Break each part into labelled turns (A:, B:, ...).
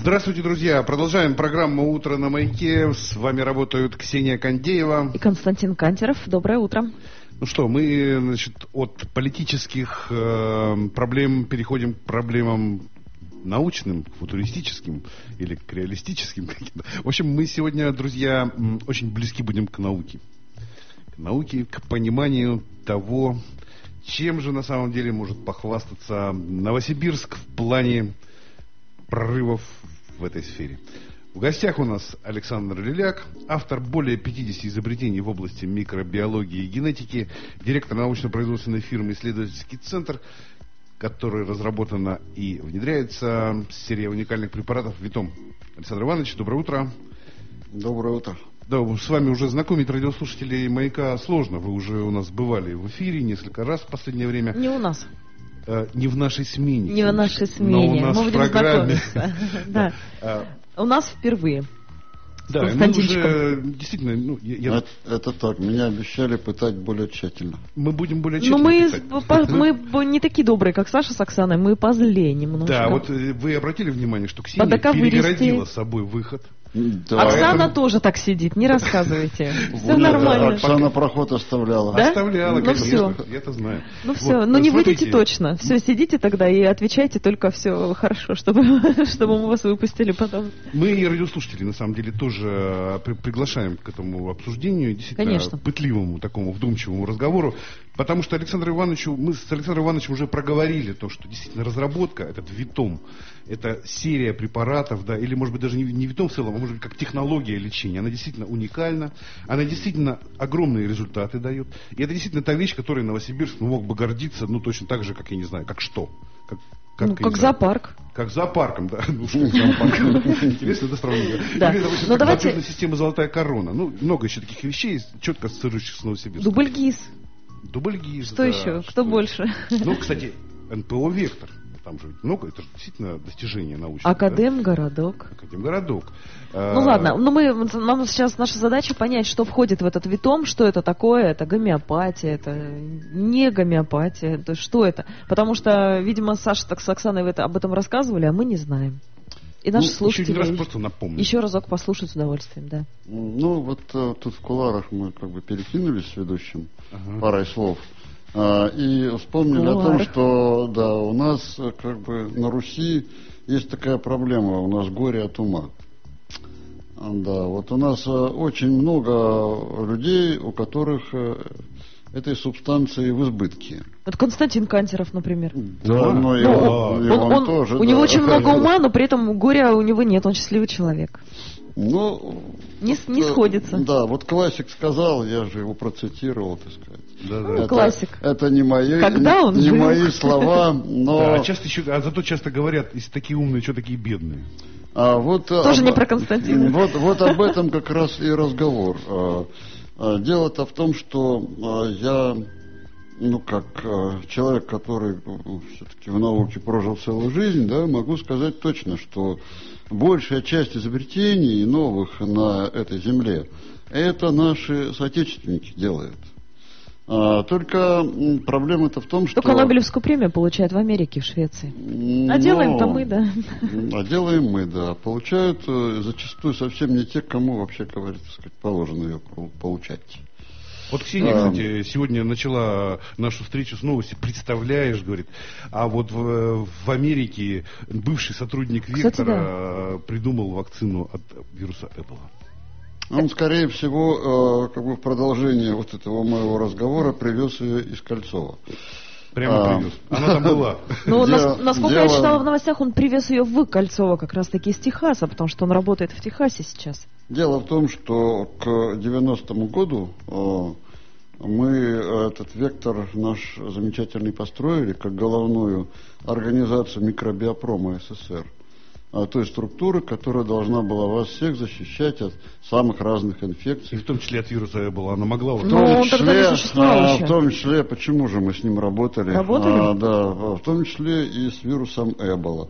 A: Здравствуйте, друзья. Продолжаем программу «Утро на маяке». С вами работают Ксения Кондеева
B: и Константин Кантеров. Доброе утро.
A: Ну что, мы, от политических проблем переходим к проблемам научным, футуристическим или к реалистическим каким-то. В общем, мы сегодня, друзья, очень близки будем к науке. К науке, к пониманию того, чем же на самом деле может похвастаться Новосибирск в плане прорывов в этой сфере. В гостях у нас Александр Лиляк, автор более 50 изобретений в области микробиологии и генетики, директор научно-производственной фирмы «Исследовательский центр», которая разработана и внедряется серия уникальных препаратов «Витом». Александр Иванович, доброе утро.
C: Доброе утро.
A: Да, с вами уже знакомить радиослушателей «Маяка» сложно. Вы уже у нас бывали в эфире несколько раз в последнее время.
B: Не у нас.
A: Не в нашей смене.
B: Не в нашей смене.
A: Но у нас
B: мы
A: в программе.
B: Да. У нас впервые.
A: Да, мы уже действительно...
C: Это так, меня обещали пытать более тщательно.
A: Мы будем более тщательно пытать.
B: Мы не такие добрые, как Саша с Оксаной, мы позлее немножко.
A: Да, вот вы обратили внимание, что Ксения перегородила собой выход.
C: Да.
B: Оксана тоже так сидит, не рассказывайте. Все нормально.
C: Оксана проход оставляла.
B: Да?
A: Оставляла, конечно, я это знаю.
B: Ну все, но не выйдите точно. Все, сидите тогда и отвечайте только все хорошо, чтобы мы вас выпустили потом.
A: Мы и радиослушатели, на самом деле, тоже приглашаем к этому обсуждению, действительно, конечно, пытливому, такому вдумчивому разговору. Потому что мы с Александром Ивановичем уже проговорили то, что действительно разработка, этот Витом, это серия препаратов, да, или, может быть, даже не Витом в целом, а может быть, как технология лечения. Она действительно уникальна, она действительно огромные результаты дает. И это действительно та вещь, которой Новосибирск мог бы гордиться, точно так же, как, я не знаю, как что.
B: Как зоопарк.
A: Как зоопарком, да. Интересно, это сравнение.
B: Да.
A: Ну, давайте... Система «Золотая корона». Много еще таких вещей, четко ассоциирующих с Новосибирском.
B: Дубльгиз. Что еще? Кто больше?
A: Кстати, НПО «Вектор». Там же много, это же действительно достижение научное.
B: Академгородок.
A: Академгородок.
B: Ладно, нам сейчас наша задача понять, что входит в этот Витом, что это такое, это гомеопатия, это не гомеопатия, это что это? Потому что, видимо, Саша с Оксаной об этом рассказывали, а мы не знаем. И наши слушатели еще разок послушать с удовольствием, да.
C: Тут в кулуарах мы перекинулись с ведущим парой слов. И вспомнили о том, что у нас на Руси есть такая проблема, у нас горе от ума. Да, вот у нас очень много людей, у которых этой субстанции в избытке.
B: Вот Константин Кантеров, например.
C: Да, он тоже.
B: У него очень много ума, но при этом горя у него нет, он счастливый человек. Не сходится.
C: Да, вот классик сказал, я же его процитировал, так сказать.
A: Да.
B: Классик.
C: Это не мои, мои слова, но...
A: Да, зато часто говорят, если такие умные, что такие бедные.
B: Тоже не про Константина.
C: Вот об этом как раз и разговор. Дело-то в том, что я, как человек, который все-таки в науке прожил целую жизнь, могу сказать точно, что большая часть изобретений новых на этой земле это наши соотечественники делают. Только проблема-то в том, что...
B: Только Нобелевскую премию получают в Америке, в Швеции. А делаем-то мы, да.
C: А делаем мы, да. Получают зачастую совсем не те, кому, вообще говоря, положено ее получать.
A: Вот Ксения, кстати, сегодня начала нашу встречу с новостью. Представляешь, говорит, а вот в Америке бывший сотрудник Вектора придумал вакцину от вируса Эбола.
C: Он, скорее всего, в продолжение вот этого моего разговора привез ее из Кольцова.
A: Прямо привез. Она там была.
B: Насколько я читала в новостях, он привез ее в Кольцово как раз-таки из Техаса, потому что он работает в Техасе сейчас.
C: Дело в том, что к 90-му году мы этот вектор наш замечательный построили как головную организацию микробиопрома СССР. Той структуры, которая должна была вас всех защищать от самых разных инфекций.
A: И в том числе от вируса Эбола. Она могла...
C: В том числе, почему же мы с ним работали? В том числе и с вирусом Эбола.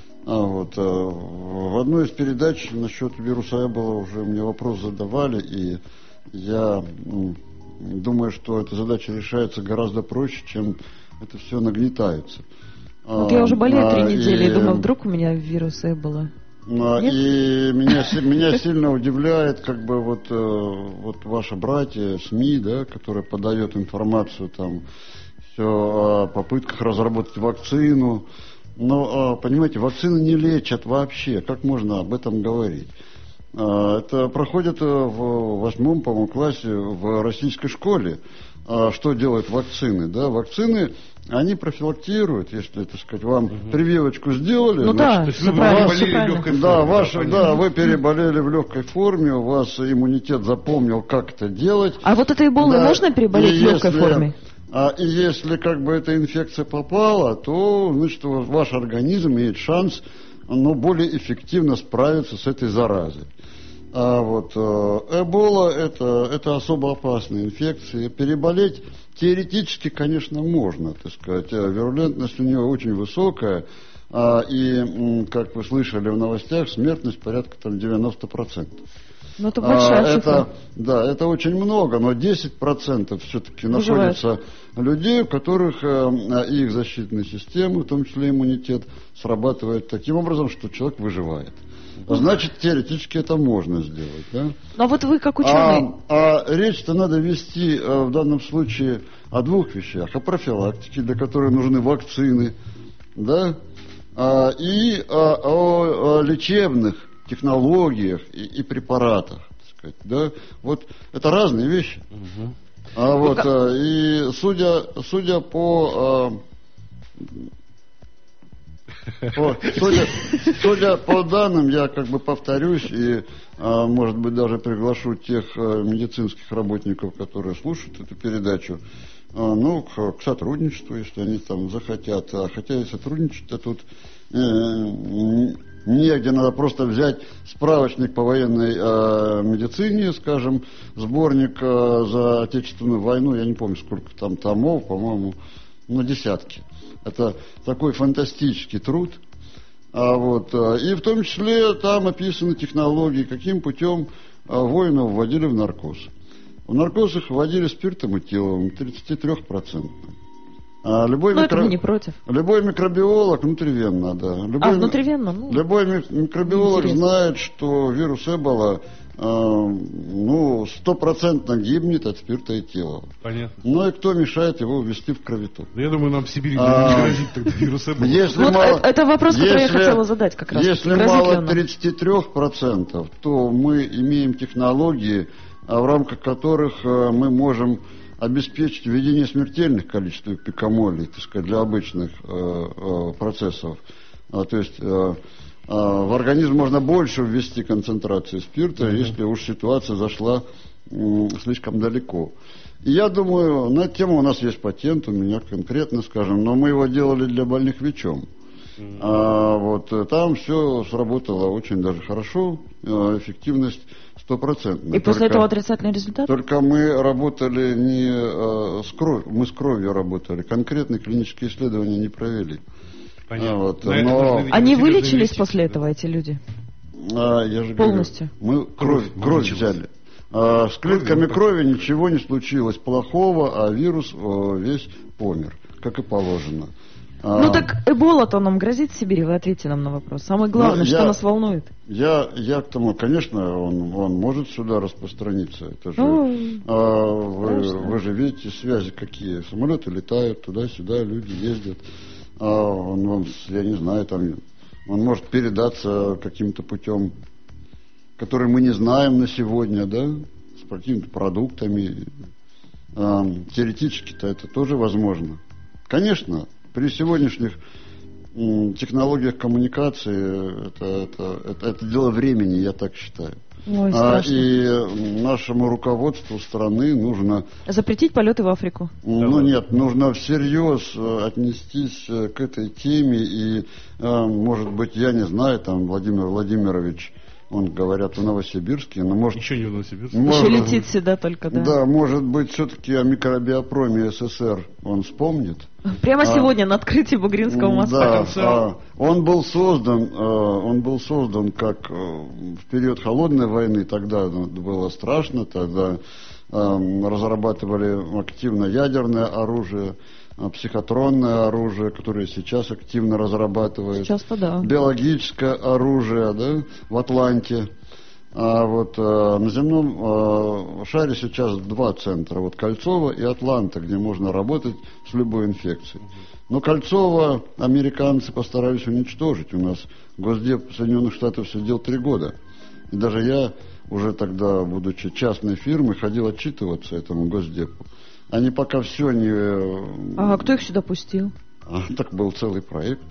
C: В одной из передач насчет вируса Эбола уже мне вопрос задавали, и я думаю, что эта задача решается гораздо проще, чем это все нагнетается.
B: Вот я уже болею 3 недели и думаю, вдруг у меня вирус Эбола.
C: И меня сильно удивляет, как бы вот ваши братья, СМИ, да, которые подают информацию там все о попытках разработать вакцину. Но, понимаете, вакцины не лечат вообще. Как можно об этом говорить? Это проходит в 8-м, по-моему, классе в российской школе. Что делают вакцины? Да? Вакцины, они профилактируют, если, так сказать, вам прививочку сделали.
B: Ну
C: значит,
B: да, вы переболели
A: в легкой форме.
C: вы переболели в легкой форме, у вас иммунитет запомнил, как это делать.
B: А вот этой эболой можно переболеть в легкой форме?
C: И если как бы эта инфекция попала, то, значит, ваш организм имеет шанс, более эффективно справиться с этой заразой. А вот эбола это особо опасная инфекция. Переболеть теоретически, конечно, можно, так сказать. Вирулентность у нее очень высокая. И, как вы слышали в новостях, смертность порядка там 90%.
B: Ну, это большая цифра.
C: Да, это очень много, но 10% все-таки находится людей, у которых их защитная система, в том числе иммунитет, срабатывает таким образом, что человек выживает. Значит, теоретически это можно сделать. Да?
B: Но вот вы как ученый...
C: Речь-то надо вести в данном случае о двух вещах. О профилактике, для которой нужны вакцины, да? И о лечебных технологиях и препаратах, так сказать, да, вот это разные вещи. И судя по данным, я как бы повторюсь и, может быть, даже приглашу тех медицинских работников, которые слушают эту передачу, к сотрудничеству, если они там захотят. Хотя и сотрудничать-то тут негде, надо просто взять справочник по военной медицине, скажем, сборник за Отечественную войну, я не помню, сколько там томов, по-моему, десятки. Это такой фантастический труд. И в том числе там описаны технологии, каким путем воинов вводили в наркоз. В наркоз их вводили спиртом этиловым, 33%.
B: Это мы не против.
C: Любой микробиолог внутривенно, да.
B: Внутривенно?
C: Любой микробиолог знает, что вирус Эбола 100% гибнет от спирта этилового.
A: Понятно.
C: И кто мешает его ввести в кровоток?
A: Я думаю, нам в Сибири не грозит тогда вирус Эбола.
B: Это вопрос, который я хотела задать как раз.
C: Если мало 33%, то мы имеем технологии, в рамках которых мы можем обеспечить введение смертельных количеств пикомолей, так сказать, для обычных процессов. То есть в организм можно больше ввести концентрацию спирта, если уж ситуация зашла слишком далеко. И я думаю, на эту тему у нас есть патент, у меня конкретно, скажем, но мы его делали для больных ВИЧом. Там все сработало очень даже хорошо, эффективность 100%.
B: И после этого отрицательный результат?
C: Только мы работали не с кровью, мы с кровью работали, конкретные клинические исследования не провели.
A: Понятно.
B: Они вылечились после этого, эти люди?
C: Я же
B: полностью?
C: Говорю, мы кровь взяли. С клетками крови ничего не случилось плохого, а вирус весь помер, как и положено.
B: Так эбола-то нам грозит в Сибири? Вы ответьте нам на вопрос. Самое главное, что нас волнует.
C: Я к тому, конечно, он может сюда распространиться. Это же, вы же видите связи какие. Самолеты летают туда-сюда, люди ездят. Я не знаю, он может передаться каким-то путем, который мы не знаем на сегодня, да, с какими-то продуктами. Теоретически-то это тоже возможно. Конечно. При сегодняшних технологиях коммуникации это дело времени, я так считаю. И нашему руководству страны нужно...
B: Запретить полеты в Африку?
C: Нет, нужно всерьез отнестись к этой теме. И, может быть, я не знаю, Владимир Владимирович, он, говорят, в Новосибирске, но может...
A: Еще не в Новосибирске.
B: Еще летит сюда только, да.
C: Да, может быть, все-таки о микробиопроме СССР он вспомнит.
B: Прямо сегодня на открытии Бугринского моста.
C: Да, он был создан как в период холодной войны, тогда было страшно, тогда разрабатывали активно ядерное оружие. психотронное оружие, которое сейчас активно разрабатывается.
B: Сейчас-то да.
C: Биологическое оружие, да, в Атланте. А вот на земном шаре сейчас 2 центра. Вот Кольцово и Атланта, где можно работать с любой инфекцией. Но Кольцово американцы постарались уничтожить. У нас Госдеп Соединенных Штатов сидел 3 года. И даже я, уже тогда, будучи частной фирмой, ходил отчитываться этому Госдепу. Они пока все не...
B: А кто их сюда пустил?
C: Так был целый проект.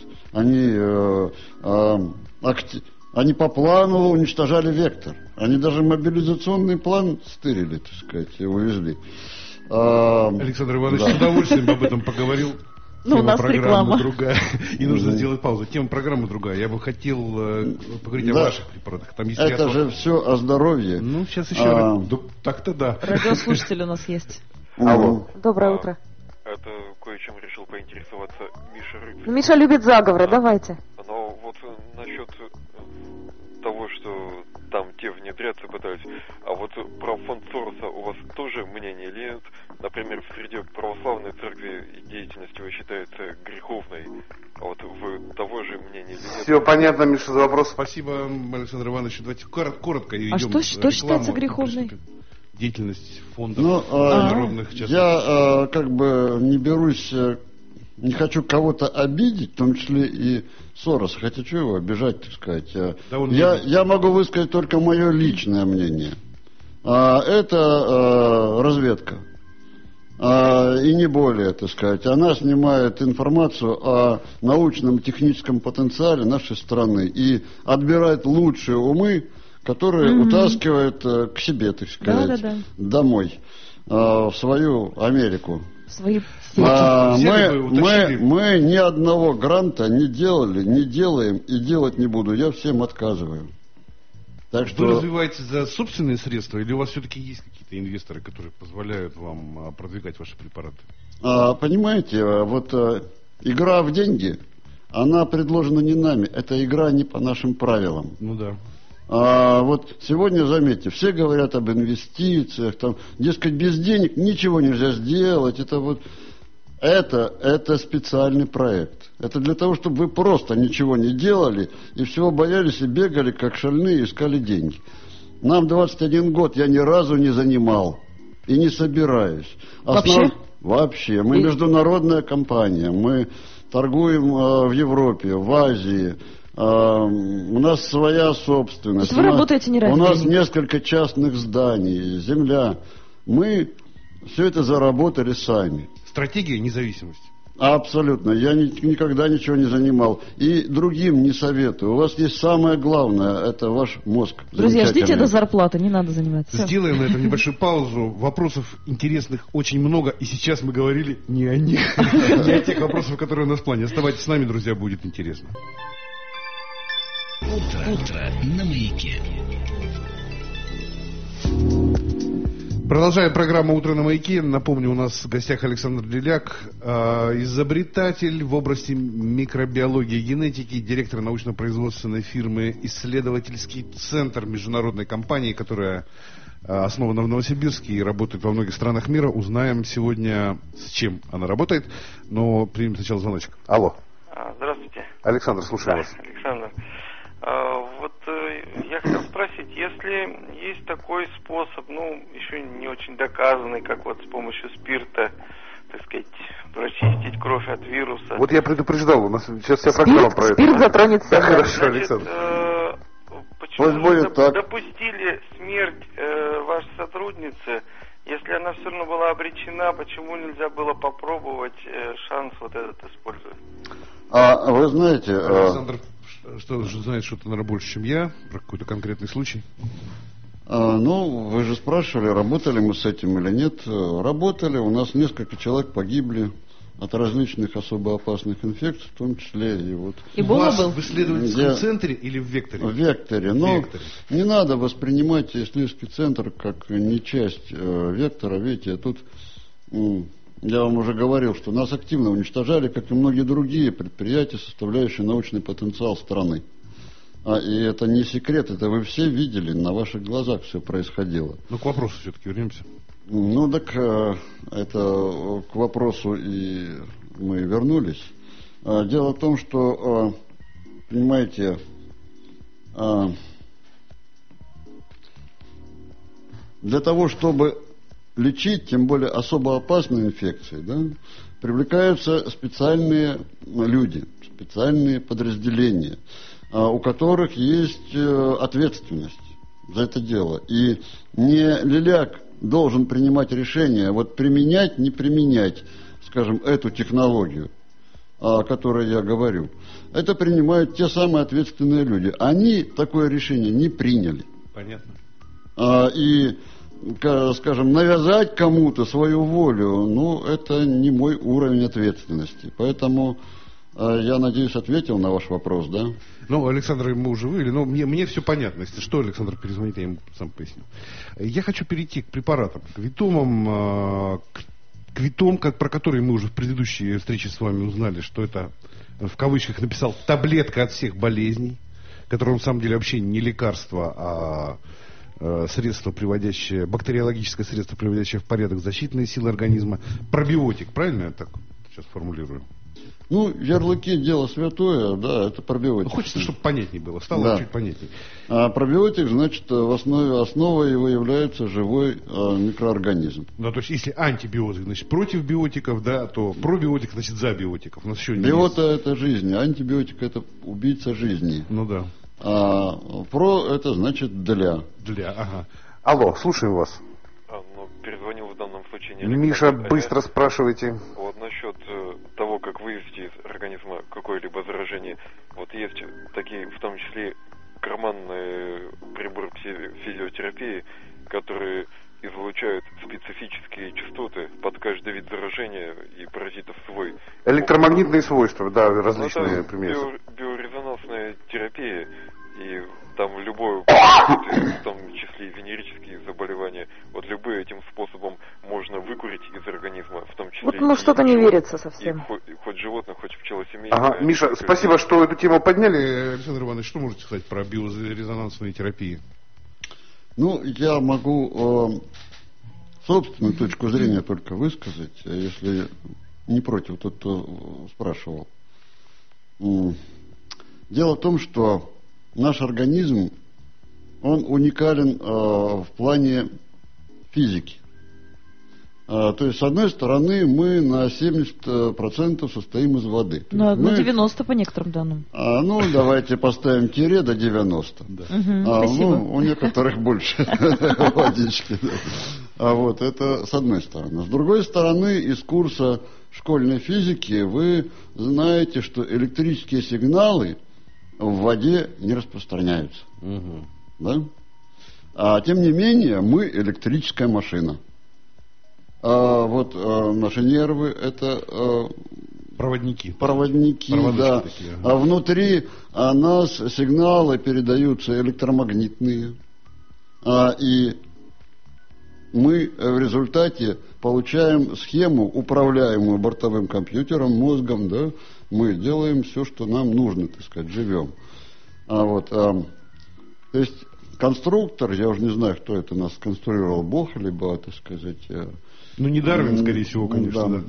C: Они по плану уничтожали «Вектор». Они даже мобилизационный план стырили, так сказать, и увезли.
A: Александр Иванович с удовольствием об этом поговорил.
B: Ну, у нас реклама
A: другая. И нужно сделать паузу. Тема программы другая. Я бы хотел поговорить о ваших препаратах. Там есть
C: это же все о здоровье.
A: Ну, сейчас еще так-то да.
B: Радиослушатель у нас есть.
C: Алло.
B: Доброе утро.
D: Это кое-чем решил поинтересоваться Миша Рыцарь.
B: Миша любит заговоры, давайте.
D: Но вот насчет того, что там те внедряться пытаются, а вот про фонд Сороса у вас тоже мнение или нет? Например, в среде православной церкви деятельность его считается греховной, а вот вы того же мнения или нет?
A: Все понятно, Миша, за вопрос. Спасибо, Александр Иванович. Давайте коротко идем.
B: А что считается греховной?
A: Деятельность фондов народных частных.
C: Я как бы не берусь, не хочу кого-то обидеть, в том числе и Сороса, хотя что его обижать, так сказать. Я могу высказать только мое личное мнение. Это разведка. И не более, так сказать. Она снимает информацию о научном и техническом потенциале нашей страны и отбирает лучшие умы, которые утаскивают к себе, так сказать, домой, в свою Америку. Мы ни одного гранта не делали, не делаем и делать не буду. Я всем отказываю. Так что...
A: Вы развиваете за собственные средства или у вас все-таки есть какие-то инвесторы, которые позволяют вам продвигать ваши препараты?
C: Понимаете, вот игра в деньги, она предложена не нами. Это игра не по нашим правилам.
A: Ну да.
C: Вот сегодня, заметьте, все говорят об инвестициях, там, дескать, без денег ничего нельзя сделать. Это специальный проект. Это для того, чтобы вы просто ничего не делали и всего боялись и бегали, как шальные, искали деньги. Нам 21 год, я ни разу не занимал и не собираюсь. Вообще. Мы международная компания, мы торгуем в Европе, в Азии. У нас своя собственность.
B: Вы работаете не ради денег.
C: У нас несколько частных зданий, земля. Мы все это заработали сами.
A: Стратегия независимости.
C: Абсолютно. Я никогда ничего не занимал. И другим не советую. У вас есть самое главное, это ваш мозг.
B: Друзья, ждите до зарплаты, не надо заниматься.
A: Сделаем на этом небольшую паузу. Вопросов интересных очень много. И сейчас мы говорили не о них, не о тех вопросах, которые у нас в плане. Оставайтесь с нами, друзья, будет интересно.
E: Утро на Маяке.
A: Продолжаем программу «Утро на Маяке». Напомню, у нас в гостях Александр Деляк, изобретатель в области микробиологии и генетики, директор научно-производственной фирмы «Исследовательский центр» международной компании, которая основана в Новосибирске и работает во многих странах мира. Узнаем сегодня, с чем она работает, но примем сначала звоночек. Алло.
F: Здравствуйте.
A: Александр, слушаю вас.
F: Александр. Вот я хотел спросить, если есть такой способ, еще не очень доказанный, как вот с помощью спирта, так сказать, прочистить кровь от вируса.
A: Вот я предупреждал, у нас сейчас вся программа про это.
B: Спирт затронет всех.
A: Хорошо, Александр.
F: Почему допустили смерть вашей сотрудницы? Если она все равно была обречена, почему нельзя было попробовать шанс вот этот использовать?
C: Вы знаете...
A: Александр знает что-то, наверное, больше, чем я, про какой-то конкретный случай.
C: Вы же спрашивали, работали мы с этим или нет. Работали, у нас несколько человек погибли от различных особо опасных инфекций, в том числе и вот...
A: Эбола был в исследовательском центре или в Векторе?
C: В Векторе. Не надо воспринимать исследовательский центр как не часть Вектора. Видите, тут... Я вам уже говорил, что нас активно уничтожали, как и многие другие предприятия, составляющие научный потенциал страны. И это не секрет, это вы все видели, на ваших глазах все происходило.
A: К вопросу все-таки вернемся.
C: Ну, так это к вопросу и мы вернулись. Дело в том, что, понимаете, для того, чтобы лечить, тем более особо опасные инфекции, да, привлекаются специальные люди, специальные подразделения, у которых есть ответственность за это дело. И не лиляк должен принимать решение, вот применять, не применять, скажем, эту технологию, о которой я говорю. Это принимают те самые ответственные люди. Они такое решение не приняли.
A: Понятно.
C: И, скажем, навязать кому-то свою волю, ну, это не мой уровень ответственности. Поэтому я, надеюсь, ответил на ваш вопрос, да?
A: Ну, Александр, мы уже вывели, но мне все понятно. Если что, Александр перезвонит, я ему сам поясню. Я хочу перейти к препаратам, к витомам, к витом, про которые мы уже в предыдущей встрече с вами узнали, что это, в кавычках написал, таблетка от всех болезней, которая на самом деле вообще не лекарство, а средство, приводящее, бактериологическое средство, приводящее в порядок защитные силы организма. Пробиотик, правильно я так сейчас формулирую?
C: Ну, ярлыки — дело святое, да, это пробиотик.
A: Хочется, чтобы понятнее было, стало
C: да.
A: чуть понятнее.
C: А пробиотик, значит, основой его является живой микроорганизм.
A: Ну, то есть, если антибиотик, значит, против биотиков, да, то пробиотик, значит, за биотиков. У нас еще
C: Биота — это жизнь, антибиотик — это убийца жизни.
A: Ну да.
C: А про — это значит для.
A: Для, ага. Алло, слушаем вас.
D: Ну, перезвонил в данном случае не
A: Миша,
D: Александр,
A: быстро спрашивайте.
D: Вот насчет того, как вывести из организма какое-либо заражение. Вот есть такие, в том числе, карманные приборы физиотерапии, которые излучают специфические частоты под каждый вид заражения и паразитов свой.
A: Электромагнитные свойства, да, различные примеры.
D: Биорезонансная терапия, и там любое, в том числе и венерические заболевания, вот любым этим способом можно выкурить из организма, в том числе...
B: Вот ну что-то не верится совсем.
D: Хоть животных, хоть пчелосемейных.
A: Ага, Миша, спасибо, что эту тему подняли. Александр Иванович, что можете сказать про биорезонансные терапии?
C: Ну, я могу собственную точку зрения только высказать, если не против тот, кто спрашивал. Дело в том, что наш организм, он уникален в плане физики. То есть, с одной стороны, мы на 70% состоим из воды.
B: На 90% по некоторым данным.
C: Ну, давайте поставим тире до 90.
B: Да. Спасибо.
C: Ну, у некоторых больше водички. Вот, это с одной стороны. С другой стороны, из курса школьной физики вы знаете, что электрические сигналы в воде не распространяются. Да? Тем не менее, мы электрическая машина. Вот наши нервы — это
A: проводники,
C: да.
A: Такие.
C: А внутри нас сигналы передаются электромагнитные. И мы в результате получаем схему, управляемую бортовым компьютером, мозгом, да. Мы делаем все, что нам нужно, так сказать, живем. То есть конструктор, я уже не знаю, кто это нас сконструировал, Бог, либо, так сказать...
A: Ну, не Дарвин, скорее всего, конечно.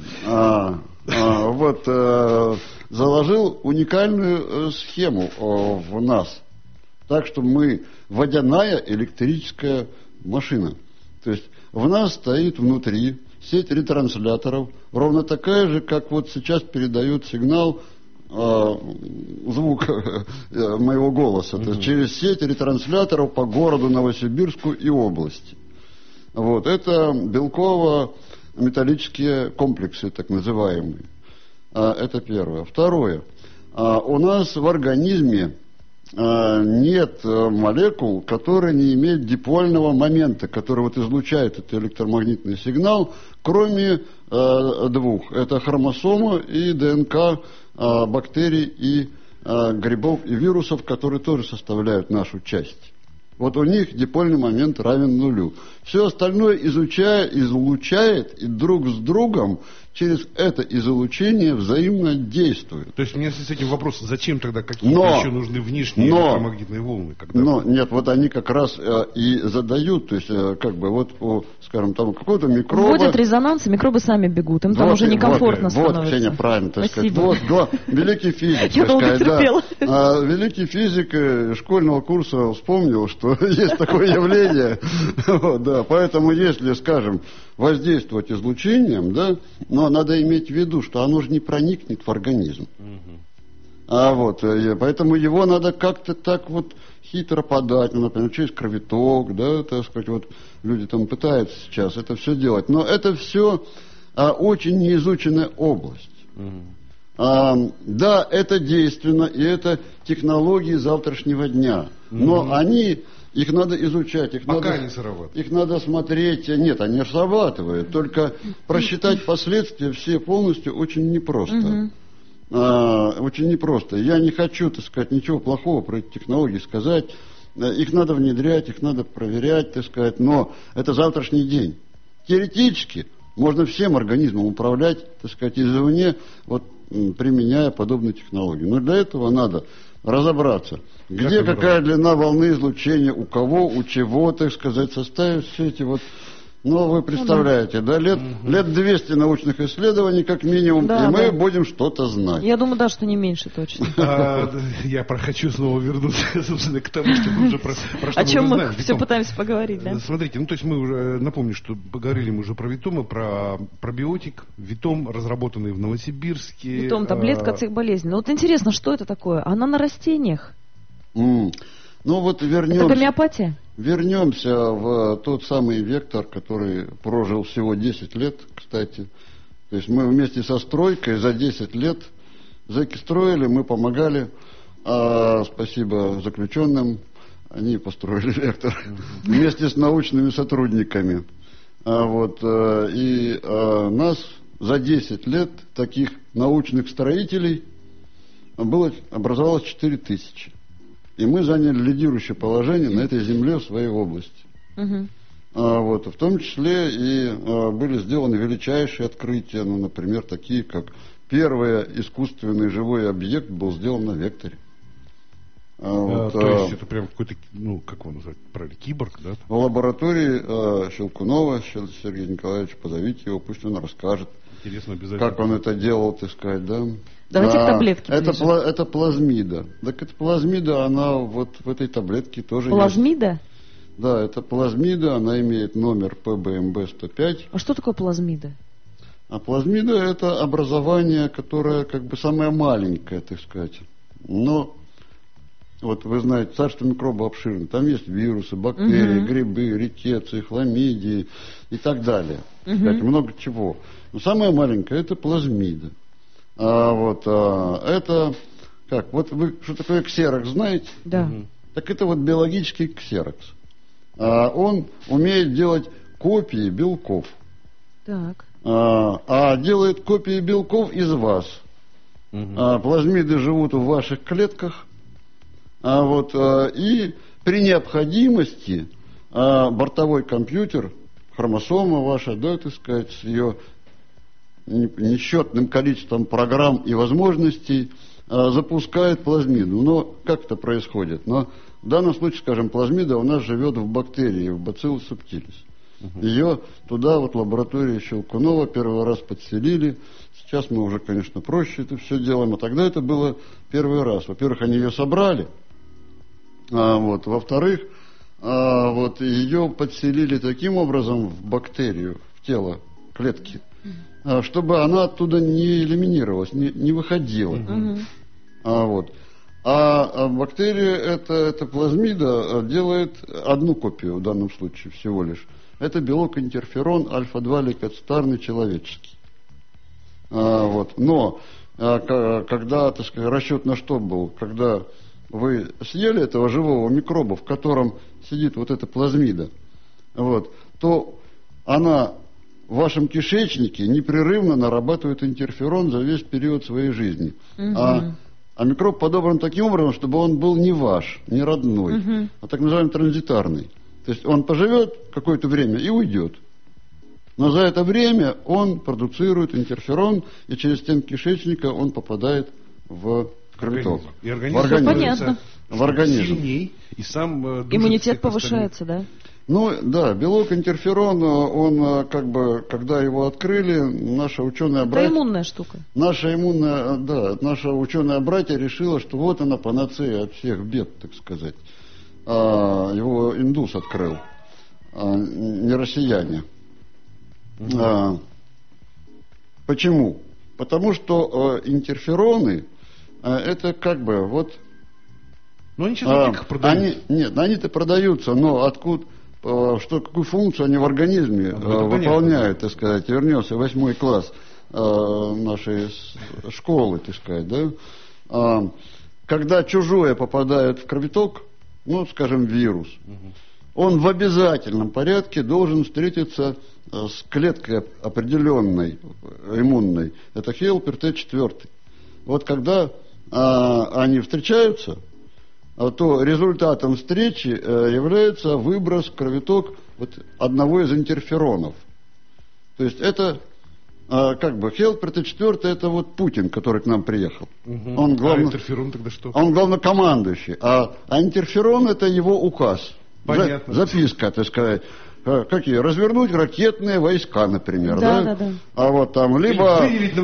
C: Да. Заложил уникальную схему в нас. Так что мы водяная электрическая машина. То есть в нас стоит внутри сеть ретрансляторов, ровно такая же, как вот сейчас передает сигнал звук моего голоса. То есть через сеть ретрансляторов по городу Новосибирску и области. Вот, это белково-металлические комплексы, так называемые. Это первое. Второе. У нас в организме нет молекул, которые не имеют дипольного момента, который вот излучает этот электромагнитный сигнал, кроме двух. Это хромосома и ДНК бактерий и грибов и вирусов, которые тоже составляют нашу часть. Вот у них дипольный момент равен нулю. Все остальное излучает и друг с другом через это излучение взаимно действуют.
A: То есть у меня с этим вопрос, зачем тогда какие-то еще нужны внешние электромагнитные волны?
C: Нет, вот они как раз и задают, то есть как бы вот, скажем, там какого-то микроба...
B: Вводят резонанс, и микробы сами бегут, им там уже некомфортно становится.
C: Вот, Ксения, правильно, так
B: Спасибо.
C: сказать. Вот, великий физик,
B: Я долго терпела.
C: великий физик школьного курса вспомнил, что есть такое явление, да, поэтому если, скажем, воздействовать излучением, да, но надо иметь в виду, что оно же не проникнет в организм. Поэтому его надо как-то так вот хитро подать, например, через кровоток, да, так сказать, вот люди там пытаются сейчас это все делать, но это все очень неизученная область. Да, это действенно, и это технологии завтрашнего дня, но их надо изучать, их надо смотреть. Нет, они срабатывают. Только просчитать последствия все полностью очень непросто. Очень непросто. Я не хочу, так сказать, ничего плохого про эти технологии сказать. Их надо внедрять, их надо проверять, так сказать. Но это завтрашний день. Теоретически можно всем организмом управлять, так сказать, извне, вот, применяя подобные технологии. Но для этого надо разобраться, где какая длина волны излучения, у кого, у чего, так сказать, составить все эти вот... Ну, вы представляете, да, лет 200 научных исследований, как минимум, и мы будем что-то знать.
B: Я думаю, да, что не меньше точно.
A: Я хочу снова вернуться, собственно, к тому, что мы уже про что
B: о чем мы
A: знаем.
B: все пытаемся поговорить, да?
A: Смотрите, ну, то есть мы уже, напомню, что поговорили мы уже про Витома, про пробиотик. Витом, разработанный в Новосибирске.
B: Витом, таблетка от всех болезней. Ну, вот интересно, что это такое? Она на растениях.
C: Ну, вот вернемся...
B: Это гомеопатия?
C: Вернемся в тот самый вектор, который прожил всего 10 лет, кстати. То есть мы вместе со стройкой за 10 лет зэки строили, мы помогали. Спасибо заключенным, они построили вектор вместе с научными сотрудниками. И нас за 10 лет таких научных строителей образовалось 4000. И мы заняли лидирующее положение на этой земле в своей области. В том числе и были сделаны величайшие открытия, например, такие, как первый искусственный живой объект был сделан на векторе.
A: То есть это прям какой-то, как его назвать, правильно, киборг, да?
C: В лаборатории Щелкунова Сергея Николаевича, позовите его, пусть он расскажет.
A: Интересно, обязательно.
C: Как он это делал, так сказать, да?
B: Давайте к таблетке.
C: Это плазмида. Так эта плазмида, она вот в этой таблетке тоже
B: плазмида?
C: Есть. Да, это плазмида, она имеет номер ПБМБ-105.
B: А что такое плазмида?
C: А плазмида — это образование, которое как бы самое маленькое, так сказать. Но, вот вы знаете, царство микроба обширно. Там есть вирусы, бактерии, грибы, рикеции, хламидии и так далее. Кстати, много чего. Но самое маленькое — это плазмида. Это как? Вот вы что такое ксерокс знаете?
B: Да.
C: Так это вот биологический ксерокс. Он умеет делать копии белков.
B: Так.
C: Делает копии белков из вас. Плазмиды живут в ваших клетках. И при необходимости бортовой компьютер, хромосома ваша, да, так сказать, с ее несчетным количеством программ и возможностей запускает плазмиду. Но как это происходит? Но в данном случае, скажем, плазмида у нас живет в бактерии, в бациллус субтилис. Ее туда, вот лаборатория Щелкунова, первый раз подселили. Сейчас мы уже, конечно, проще это все делаем. А тогда это было первый раз. Во-первых, они ее собрали. Во-вторых, ее подселили таким образом в бактерию, в тело клетки, чтобы она оттуда не элиминировалась, не выходила. Бактерия, эта плазмида, делает одну копию в данном случае всего лишь. Это белок интерферон альфа-2 лейкоцитарный человеческий. Но когда, так сказать, расчет на что был? Когда вы съели этого живого микроба, в котором сидит вот эта плазмида, то она в вашем кишечнике непрерывно нарабатывает интерферон за весь период своей жизни. А микроб подобран таким образом, чтобы он был не ваш, не родной, а так называемый транзитарный. То есть он поживет какое-то время и уйдет. Но за это время он продуцирует интерферон, и через стенки кишечника он попадает в кровоток.
A: И
C: организм.
B: Понятно.
C: В организм.
A: Сильней, и сам
B: Иммунитет повышается, да?
C: Ну, да, белок интерферон, он как бы, когда его открыли, наша ученая
B: Это
C: братья...
B: иммунная штука.
C: Наша ученая братья решила, что вот она панацея от всех бед, так сказать. Его индус открыл, не россияне. Почему? Потому что интерфероны, это как бы вот...
A: Но они сейчас в аптеках продаются.
C: Они-то продаются, но откуда... какую функцию они в организме выполняют, так сказать. Вернемся в 8 класс нашей школы, так сказать, да? Когда чужое попадает в кровоток, ну, скажем, вирус, он в обязательном порядке должен встретиться с клеткой определенной, иммунной. Это хелпер Т4. Вот когда они встречаются, то результатом встречи является выброс в кровоток вот одного из интерферонов. То есть это как бы хелпер Т4 это вот Путин, который к нам приехал. Он
A: интерферон тогда что?
C: Он главнокомандующий. А интерферон это его указ.
A: Понятно.
C: Записка, так сказать. Какие? Развернуть ракетные войска, например.
B: Да.
C: А вот там либо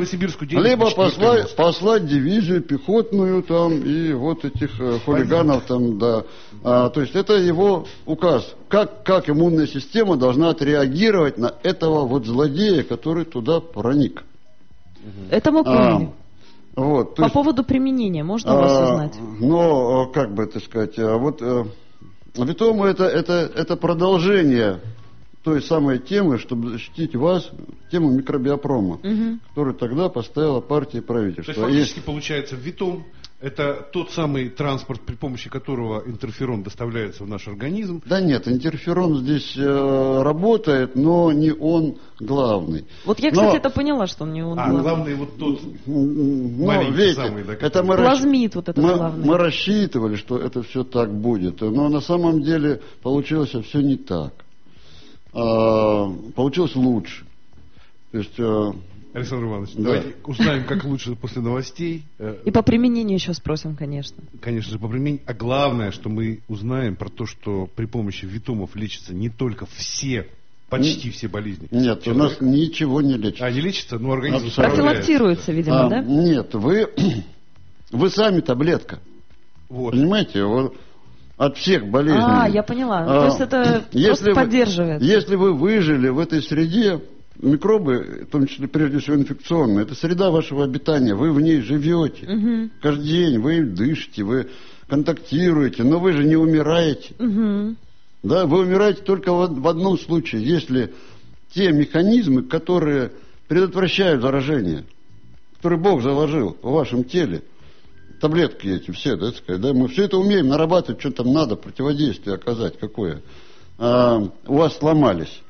C: послать дивизию пехотную там и вот этих хулиганов там, да. То есть это его указ. Как иммунная система должна отреагировать на этого вот злодея, который туда проник.
B: Это мы поняли.
C: Вот,
B: По поводу применения можно вас узнать?
C: Но, как бы, так сказать, вот... Витому это продолжение той самой темы, чтобы защитить вас, тему микробиопрома, которую тогда поставила партия и правительство.
A: То есть фактически получается Витом это тот самый транспорт, при помощи которого интерферон доставляется в наш организм?
C: Да нет, интерферон здесь работает, но не он главный.
B: Вот я, кстати, это поняла, что он не он главный.
A: Главный вот тот маленький самый, да?
C: Это
B: плазмид вот этот главный.
C: Мы рассчитывали, что это все так будет, но на самом деле получилось все не так. Получилось лучше. То есть...
A: Александр Иванович, давайте узнаем, как лучше после новостей.
B: И по применению еще спросим, конечно.
A: Конечно же, по применению. А главное, что мы узнаем про то, что при помощи Витомов лечатся не только почти все болезни.
C: Нет, у нас ничего не лечится.
A: Не лечится, но организм
B: профилактируется, видимо, да?
C: Нет, вы сами таблетка.
A: Вот.
C: Понимаете, от всех болезней.
B: Я поняла. То есть это просто поддерживает.
C: Если вы выжили в этой среде, микробы, в том числе прежде всего инфекционные, это среда вашего обитания, вы в ней живете. Каждый день вы дышите, вы контактируете, но вы же не умираете. Да, вы умираете только в одном случае, если те механизмы, которые предотвращают заражение, которые Бог заложил в вашем теле, таблетки эти все, да, сказать, да, мы все это умеем нарабатывать, что там надо, противодействие оказать, какое, у вас сломались.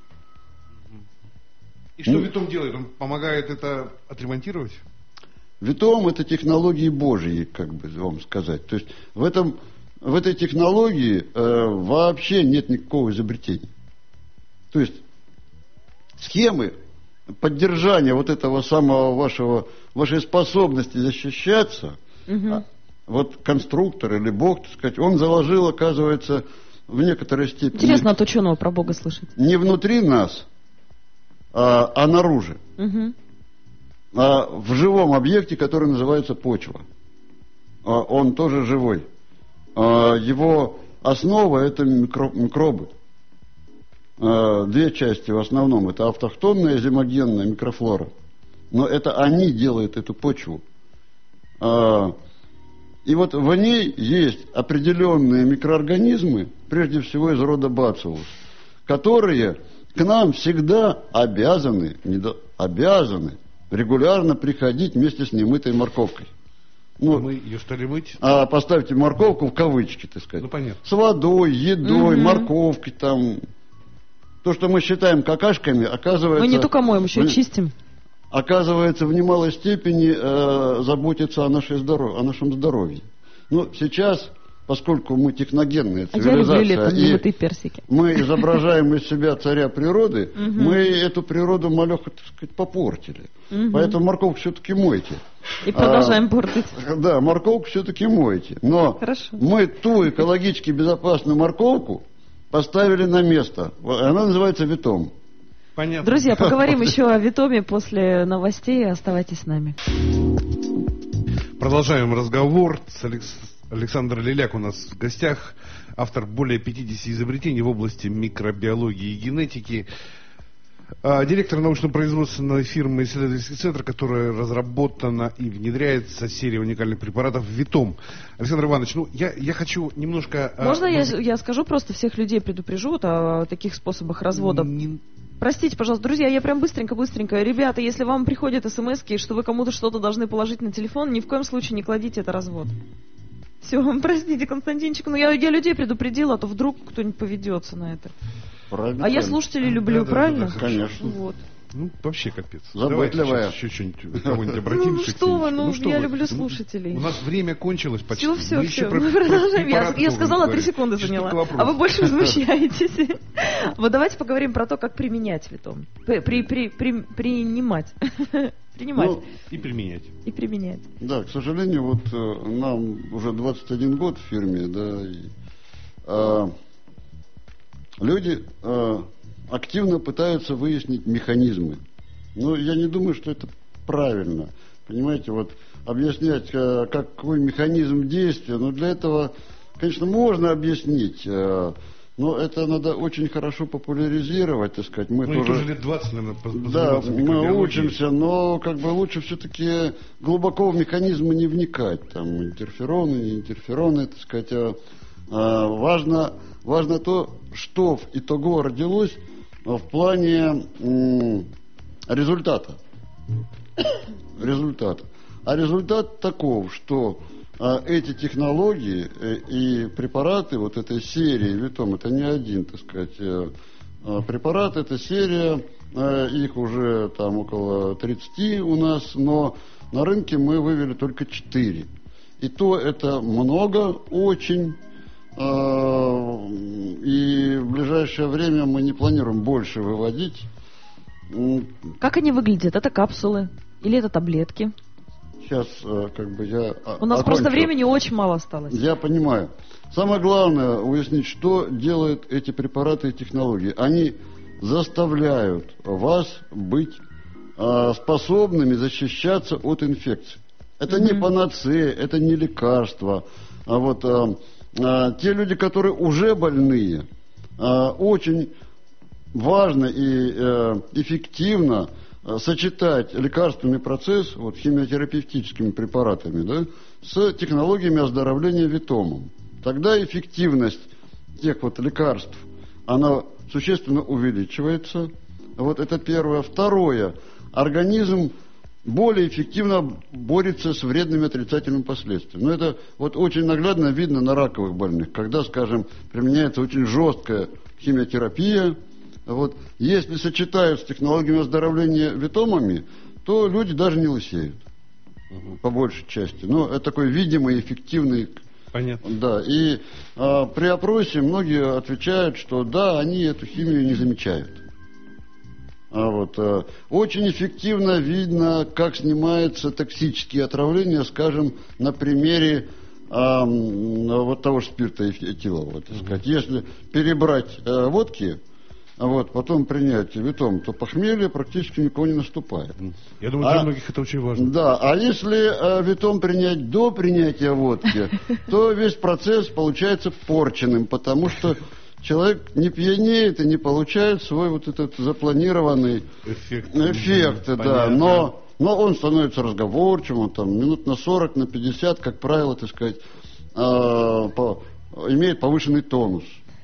A: И что Витом делает? Он помогает это отремонтировать?
C: Витом это технологии Божьи, как бы вам сказать. То есть в этой технологии вообще нет никакого изобретения. То есть схемы поддержания вот этого самого вашей способности защищаться, вот конструктор или Бог, так сказать, он заложил, оказывается, в некоторой степени...
B: Интересно от ученого про Бога слышать.
C: Не внутри нас, а наружу. В живом объекте, который называется почва. Он тоже живой. Его основа это микробы. Две части в основном. Это автохтонная и зимогенная микрофлора. Но это они делают эту почву. И вот в ней есть определенные микроорганизмы, прежде всего из рода бациллус, которые к нам всегда обязаны регулярно приходить вместе с немытой морковкой.
A: Мы ее стали мыть?
C: Поставьте морковку в кавычки, так сказать.
A: Ну, понятно.
C: С водой, едой, морковкой там. То, что мы считаем какашками, оказывается...
B: Мы не только моем, еще и чистим.
C: Оказывается, в немалой степени заботится о нашем здоровье. Ну, сейчас поскольку мы техногенная
B: А я люблю
C: цивилизация,
B: летом
C: и
B: немытые персики.
C: мы изображаем из себя царя природы, мы эту природу малеху, так сказать, попортили. Поэтому морковку все-таки мойте.
B: И продолжаем портить.
C: Да, морковку все-таки мойте. Но
B: Хорошо.
C: мы ту экологически безопасную морковку поставили на место. Она называется Витом.
A: Понятно.
B: Друзья, поговорим еще о Витоме после новостей. Оставайтесь с нами.
A: Продолжаем разговор. Александр Лиляк у нас в гостях. Автор более 50 изобретений в области микробиологии и генетики. Директор научно-производственной фирмы «Исследовательский центр», которая разработана и внедряется серия уникальных препаратов «Витом». Александр Иванович, я хочу немножко...
B: Можно я скажу, просто всех людей предупрежу о таких способах развода? Простите, пожалуйста, друзья, я прям быстренько. Ребята, если вам приходят смс-ки, что вы кому-то что-то должны положить на телефон, ни в коем случае не кладите это развод. Все, простите, Константинчик, но я людей предупредила, а то вдруг кто-нибудь поведется на это.
C: Правильно,
B: А я слушателей люблю, правильно?
C: Да, конечно.
B: Вот.
A: Вообще капец.
C: Заботливая.
A: Давайте еще что-нибудь, кого-нибудь обратимся.
B: Что вы, я люблю слушателей.
A: У нас время кончилось почти.
B: Все. Мы продолжаем. Я сказала, 3 секунды заняла. А вы больше возмущаетесь. Вот давайте поговорим про то, как применять Витом. Принимать. Принимать.
A: И применять.
B: И применять.
C: Да, к сожалению, вот нам уже 21 год в фирме, да, и люди активно пытаются выяснить механизмы. Но я не думаю, что это правильно. Понимаете, вот объяснять, какой механизм действия, но для этого, конечно, можно объяснить, но это надо очень хорошо популяризировать, так сказать. Мы
A: тоже лет 20, наверное,
C: да, мы учимся, но как бы лучше все-таки глубоко в механизмы не вникать. Там интерфероны, не интерфероны, так сказать. Важно то, что в итоге родилось в плане результата. А результат таков, что эти технологии и препараты вот этой серии Витом, это не один, так сказать, препарат, это серия, их уже там около 30 у нас, но на рынке мы вывели только 4. И то это много очень. И в ближайшее время мы не планируем больше выводить.
B: Как они выглядят? Это капсулы или это таблетки?
C: Сейчас как бы я
B: У нас просто времени очень мало осталось.
C: Я понимаю. Самое главное уяснить, что делают эти препараты и технологии. Они заставляют вас быть способными защищаться от инфекций. Это не панацея, это не лекарство. А вот те люди, которые уже больные, очень важно и эффективно сочетать лекарственный процесс вот, химиотерапевтическими препаратами, да, с технологиями оздоровления Витомом. Тогда эффективность тех вот лекарств, она существенно увеличивается. Вот это первое. Второе. Организм более эффективно борется с вредными отрицательными последствиями. Но это вот очень наглядно видно на раковых больных, когда, скажем, применяется очень жесткая химиотерапия. Вот, если сочетают с технологиями оздоровления Витомами, то люди даже не лысеют, по большей части. Но это такой видимый, эффективный.
A: Понятно.
C: Да, и при опросе многие отвечают, что да, они эту химию не замечают. Очень эффективно видно, как снимаются токсические отравления, скажем, на примере вот того же спирта этилового, так сказать. Если перебрать водки, потом принять Витом, то похмелье практически никого не наступает.
A: Я думаю, для многих это очень важно.
C: Да, а если Витом принять до принятия водки, то весь процесс получается порченным, потому что человек не пьянеет и не получает свой вот этот запланированный эффект, да, но он становится разговорчивым, он там минут на 40, на 50, как правило, так сказать, имеет повышенный тонус.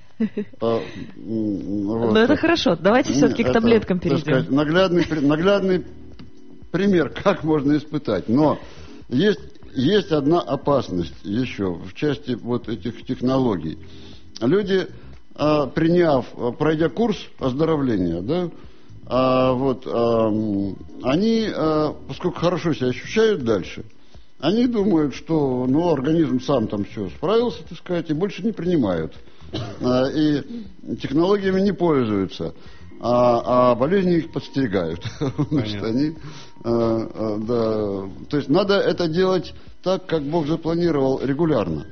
B: Но это хорошо, давайте все-таки к таблеткам перейдем.
C: Так сказать, наглядный пример, как можно испытать, но есть одна опасность еще в части вот этих технологий. Люди, пройдя курс оздоровления, да, они, поскольку хорошо себя ощущают дальше, Они думают, что организм сам там все справился, так сказать, и больше не принимают. И технологиями не пользуются. А болезни их подстерегают. Значит, они, то есть надо это делать так, как Бог запланировал, регулярно.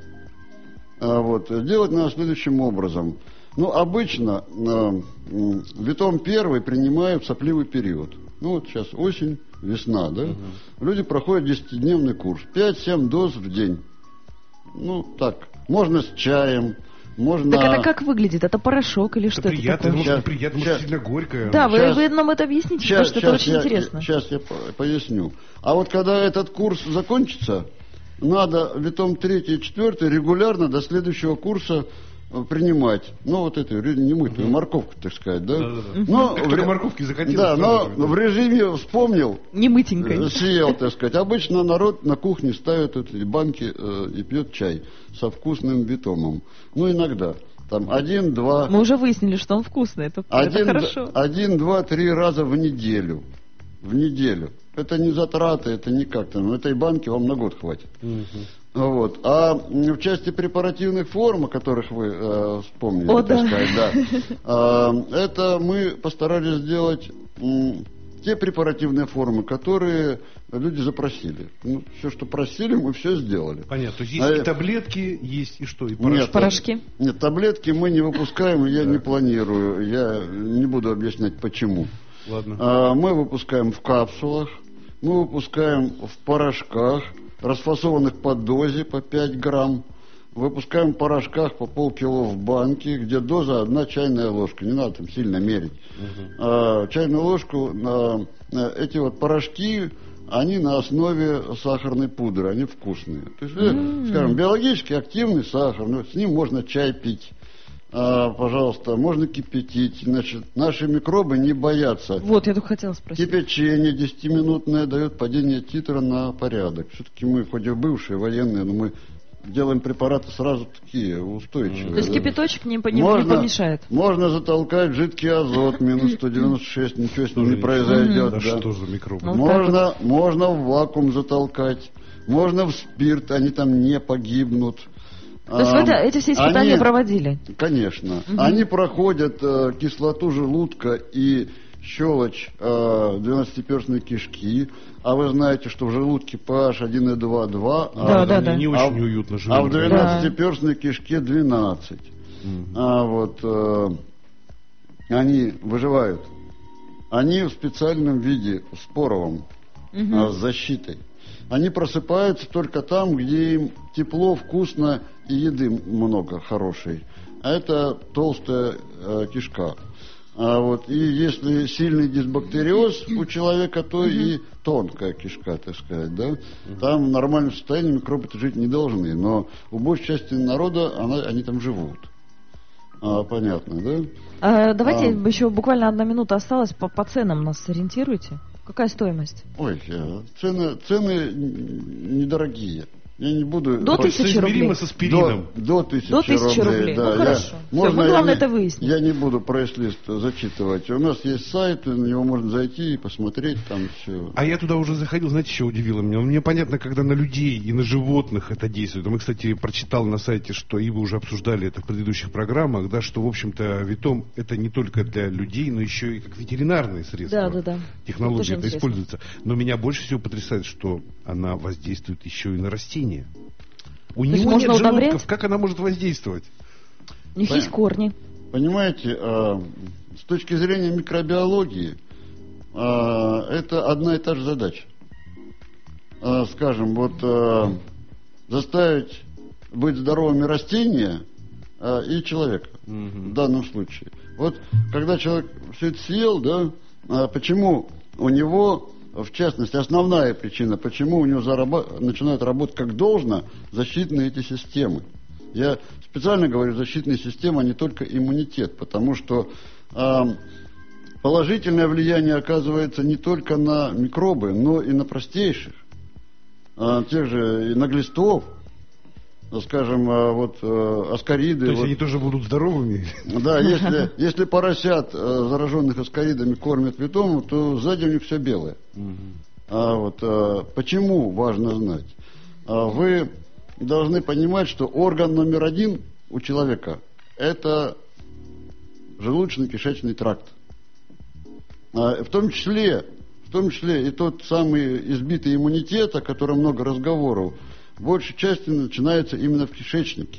C: Делать надо следующим образом. Обычно витом первый принимают сопливый период. Сейчас осень, весна, да? Люди проходят 10-дневный курс. 5-7 доз в день. Так. Можно с чаем, можно...
B: Так это как выглядит? Это порошок или что это такое?
A: Может, неприятно, может, сильно горькое.
B: Да, вы нам это объясните, потому что это очень интересно.
C: Сейчас я поясню. А вот когда этот курс закончится, надо витом 3 и 4 регулярно до следующего курса принимать. Эту немытую морковку, так сказать, да?
A: Но морковки захотелось.
C: Да, но в режиме вспомнил.
B: Немытенькой.
C: Съел, так сказать. Обычно народ на кухне ставит эти банки и пьет чай со вкусным витомом. Иногда. Там 1-2.
B: Мы уже выяснили, что он вкусный. Это хорошо.
C: 1, 2, 3 раза в неделю. В неделю. Это не затраты, это никак там. Этой банки вам на год хватит. А в части препаративных форм, о которых вы вспомнили, так сказать, это мы постарались сделать те препаративные формы, которые люди запросили. Все, что просили, мы все сделали.
A: Понятно. То есть есть и таблетки, есть и что? И порошки?
C: Нет,
B: порошки?
C: Нет, таблетки мы не выпускаем, я не планирую. Я не буду объяснять, почему.
A: Ладно.
C: Мы выпускаем в капсулах, мы выпускаем в порошках, расфасованных по дозе по 5 грамм. Выпускаем в порошках по полкило в банке, где доза 1 чайная ложка. Не надо там сильно мерить. Чайную ложку, эти порошки, они на основе сахарной пудры, они вкусные. То есть, скажем, биологически активный сахар, с ним можно чай пить. Пожалуйста, можно кипятить. Значит, наши микробы не боятся.
B: Вот, я только хотела спросить.
C: Кипячение 10-минутное дает падение титра на порядок. Все-таки мы, хоть и бывшие военные, но мы делаем препараты сразу такие устойчивые.
B: То есть кипяточек не помешает?
C: Можно затолкать жидкий азот, минус 196, ничего с ним не произойдет.
A: Да что за микробы?
C: Можно в вакуум затолкать, можно в спирт, они там не погибнут.
B: То есть вы эти все испытания проводили?
C: Конечно. Они проходят кислоту желудка и щелочь 12-перстной кишки. А вы знаете, что в желудке pH 1,2, 2.
B: Да.
A: Не очень уютно живут.
C: А в 12-перстной кишке 12. Они выживают. Они в специальном виде, споровом, с защитой. Они просыпаются только там, где им тепло, вкусно и еды много хорошей. А это толстая кишка. И если сильный дисбактериоз у человека, то и тонкая кишка, так сказать, да? Там в нормальном состоянии микробы жить не должны, но у большей части народа они там живут. Понятно, да?
B: Давайте еще буквально 1 минута осталась. По ценам нас сориентируйте. Какая стоимость?
C: Цены недорогие. Я не буду...
B: До 1000 рублей.
A: С аспирином.
C: До 1000 рублей. Да.
B: Хорошо. Мы главное это выяснить.
C: Я не буду прайс-лист зачитывать. У нас есть сайт, на него можно зайти и посмотреть там все.
A: А я туда уже заходил, знаете, что удивило меня? Мне понятно, когда на людей и на животных это действует. Мы, кстати, прочитал на сайте, что и вы уже обсуждали это в предыдущих программах, да, что, в общем-то, витом это не только для людей, но еще и как ветеринарные средства.
B: Да.
A: Технология это используется. Но меня больше всего потрясает, что она воздействует еще и на растения. У него нет желудков, как она может воздействовать?
B: У них есть корни.
C: Понимаете, с точки зрения микробиологии, это одна и та же задача. Скажем, заставить быть здоровыми растения и человека в данном случае. Когда человек все это съел, да, почему у него... В частности, основная причина, почему у него начинают работать как должно защитные эти системы. Я специально говорю защитные системы, а не только иммунитет, потому что положительное влияние оказывается не только на микробы, но и на простейших, тех же и на глистов, скажем, аскариды.
A: То есть они тоже будут здоровыми?
C: Да, если поросят, зараженных аскаридами, кормят витомом, то сзади у них все белое. Почему важно знать? вы должны понимать, что орган номер один у человека – это желудочно-кишечный тракт. В том числе и тот самый избитый иммунитет, о котором много разговоров, большей части начинается именно в кишечнике.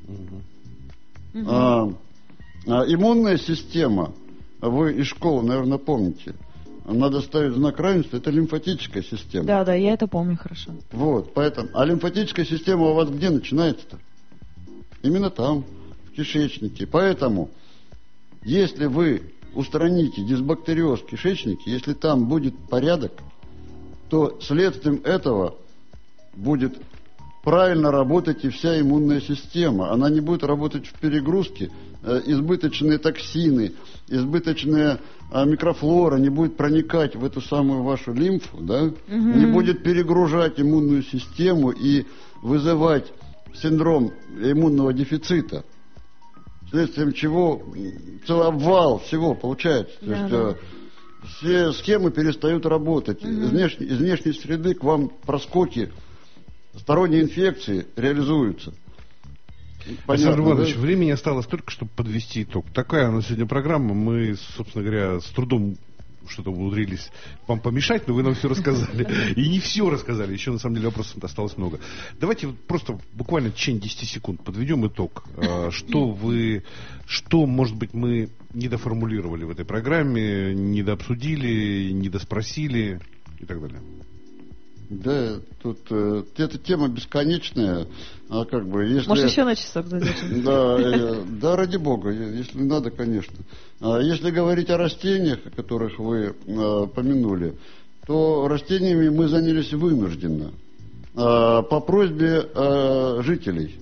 C: Иммунная система, вы из школы, наверное, помните, надо ставить знак равенства, это лимфатическая система.
B: Да, я это помню хорошо.
C: Вот, поэтому. А лимфатическая система у вас где начинается-то? Именно там, в кишечнике. Поэтому, если вы устраните дисбактериоз в кишечнике, если там будет порядок, то следствием этого будет правильно работать и вся иммунная система. Она не будет работать в перегрузке. Избыточные токсины, избыточная микрофлора не будет проникать в эту самую вашу лимфу, да? Не будет перегружать иммунную систему и вызывать синдром иммунного дефицита. Вследствием чего целый обвал всего получается. То есть, все схемы перестают работать. Из внешней среды к вам проскоки, сторонние инфекции реализуются.
A: Александр Иванович, да? Времени осталось только, чтобы подвести итог. Такая у нас сегодня программа. Мы, собственно говоря, с трудом что-то умудрились вам помешать, но вы нам все рассказали. И не все рассказали. Еще, на самом деле, вопросов осталось много. Давайте вот просто буквально в течение 10 секунд подведем итог. Что, может быть, мы недоформулировали в этой программе, недообсудили, недоспросили и так далее.
C: Да, тут эта тема бесконечная, если...
B: Может, еще на часок задержим?
C: Да, ради бога, если надо, конечно. Если говорить о растениях, о которых вы помянули, то растениями мы занялись вынужденно, по просьбе жителей.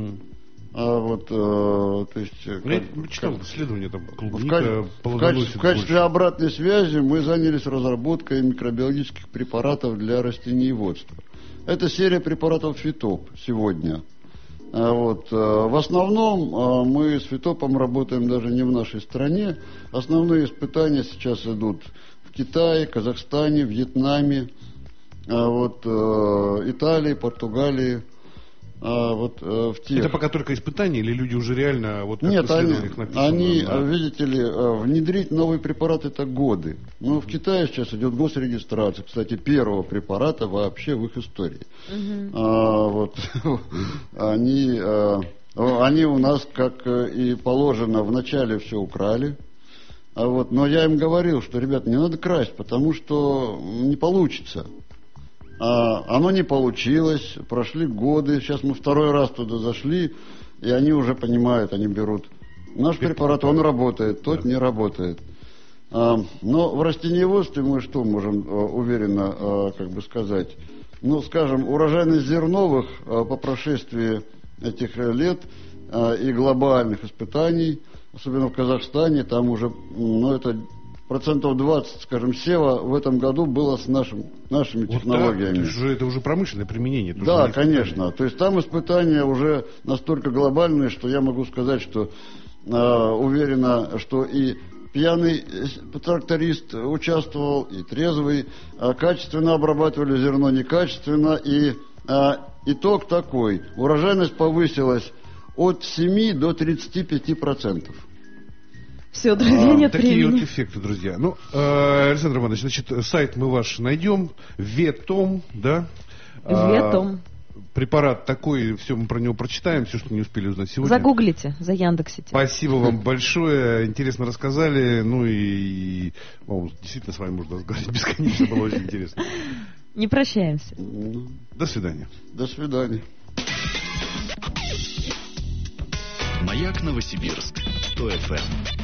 C: То есть,
A: я читал исследование, там клубника
C: в качестве обратной связи мы занялись разработкой микробиологических препаратов для растениеводства. Это серия препаратов Фитоп сегодня. В основном мы с Фитопом работаем даже не в нашей стране. Основные испытания сейчас идут в Китае, Казахстане, Вьетнаме, Италии, Португалии.
A: Это пока только испытания, или люди уже реально
C: Нет, они, видите ли, внедрить новый препарат это годы. В Китае сейчас идет госрегистрация, кстати, первого препарата вообще в их истории. Они у нас, как и положено, вначале все украли. Но я им говорил, что, ребят, не надо красть, потому что не получится. Оно не получилось, прошли годы, сейчас мы второй раз туда зашли, и они уже понимают, они берут наш препарат, он работает, тот не работает. Но в растениеводстве мы что можем уверенно сказать? Скажем, урожайность зерновых по прошествии этих лет и глобальных испытаний, особенно в Казахстане, там уже, это... 20%, скажем, сева в этом году было с нашими технологиями.
A: Да, это уже промышленное применение.
C: Да, конечно. То есть там испытания уже настолько глобальные, что я могу сказать, что уверенно, что и пьяный тракторист участвовал, и трезвый, качественно обрабатывали зерно, некачественно, и итог такой. Урожайность повысилась от 7 до 35%.
B: Все, друзья, нет
A: такие
B: времени.
A: Эффекты, друзья. Александр Иванович, сайт мы ваш найдем. Ветом, да?
B: Ветом.
A: Препарат такой, все мы про него прочитаем, все, что не успели узнать сегодня.
B: Загуглите, за Яндексите.
A: Спасибо вам большое, интересно рассказали. И действительно с вами можно разговаривать бесконечно, было очень интересно.
B: Не прощаемся.
A: До свидания.
C: До свидания.
E: Маяк Новосибирск, 100 FM.